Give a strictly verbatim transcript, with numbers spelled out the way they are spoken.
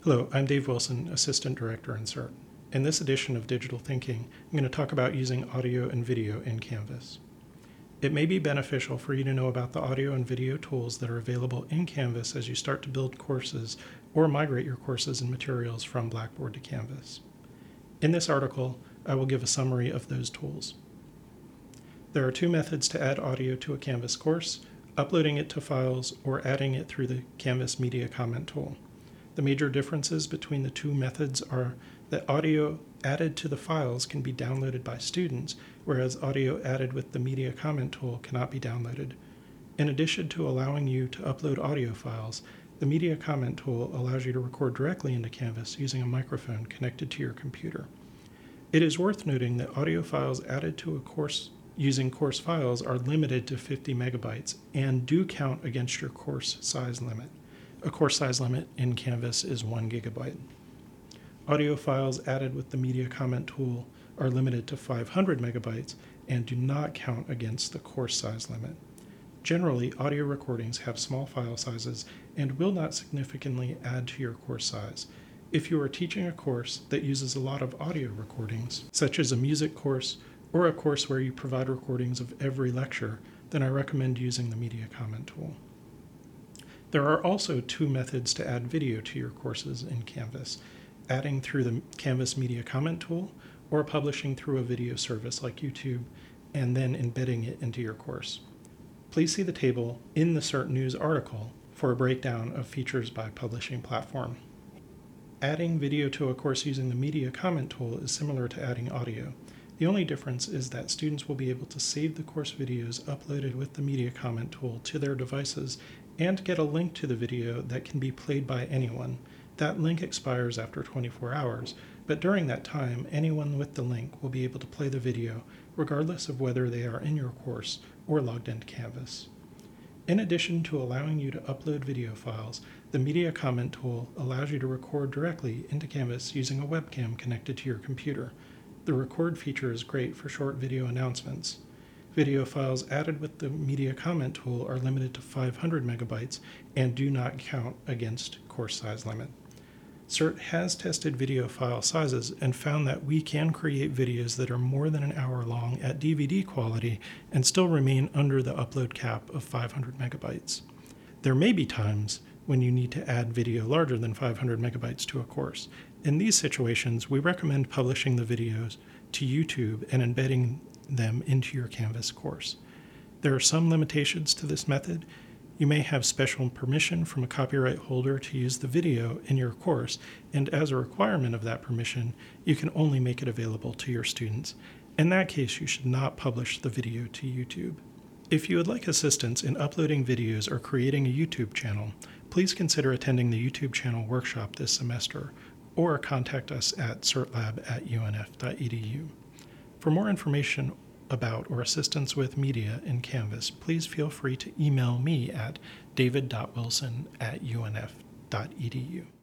Hello, I'm Dave Wilson, Assistant Director in CERT. In this edition of Digital Thinking, I'm going to talk about using audio and video in Canvas. It may be beneficial for you to know about the audio and video tools that are available in Canvas as you start to build courses or migrate your courses and materials from Blackboard to Canvas. In this article, I will give a summary of those tools. There are two methods to add audio to a Canvas course: uploading it to files or adding it through the Canvas Media Comment tool. The major differences between the two methods are that audio added to the files can be downloaded by students, whereas audio added with the Media Comment tool cannot be downloaded. In addition to allowing you to upload audio files, the Media Comment tool allows you to record directly into Canvas using a microphone connected to your computer. It is worth noting that audio files added to a course using course files are limited to fifty megabytes and do count against your course size limit. A course size limit in Canvas is one gigabyte. Audio files added with the Media Comment tool are limited to five hundred megabytes and do not count against the course size limit. Generally, audio recordings have small file sizes and will not significantly add to your course size. If you are teaching a course that uses a lot of audio recordings, such as a music course or a course where you provide recordings of every lecture, then I recommend using the Media Comment tool. There are also two methods to add video to your courses in Canvas: adding through the Canvas Media Comment tool or publishing through a video service like YouTube and then embedding it into your course. Please see the table in the CERT News article for a breakdown of features by publishing platform. Adding video to a course using the Media Comment tool is similar to adding audio. The only difference is that students will be able to save the course videos uploaded with the Media Comment tool to their devices and get a link to the video that can be played by anyone. That link expires after twenty-four hours, but during that time, anyone with the link will be able to play the video regardless of whether they are in your course or logged into Canvas. In addition to allowing you to upload video files, the Media Comment tool allows you to record directly into Canvas using a webcam connected to your computer. The record feature is great for short video announcements. Video files added with the Media Comment tool are limited to five hundred megabytes and do not count against course size limit. CERT has tested video file sizes and found that we can create videos that are more than an hour long at D V D quality and still remain under the upload cap of five hundred megabytes. There may be times when you need to add video larger than five hundred megabytes to a course. In these situations, we recommend publishing the videos to YouTube and embedding them into your Canvas course. There are some limitations to this method. You may have special permission from a copyright holder to use the video in your course, and as a requirement of that permission, you can only make it available to your students. In that case, you should not publish the video to YouTube. If you would like assistance in uploading videos or creating a YouTube channel, please consider attending the YouTube channel workshop this semester, or contact us at certlab at u n f dot e d u. For more information about or assistance with media in Canvas, please feel free to email me at david dot wilson at u n f dot e d u.